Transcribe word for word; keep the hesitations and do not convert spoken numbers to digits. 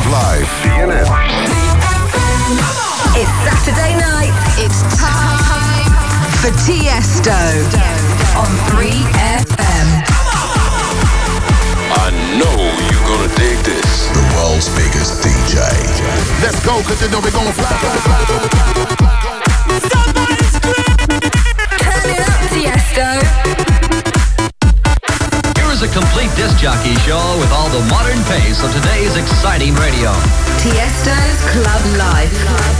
Club Live. C N N. It's Saturday night. It's time for Tiesto on three F M. I know you're gonna dig this. The world's biggest D J. Let's go, cause you know we're gonna fly. Turn it up, Tiesto. Here is a complete disc jockey show with all the modern pace of today's exciting radio. Tiesto's Club Life.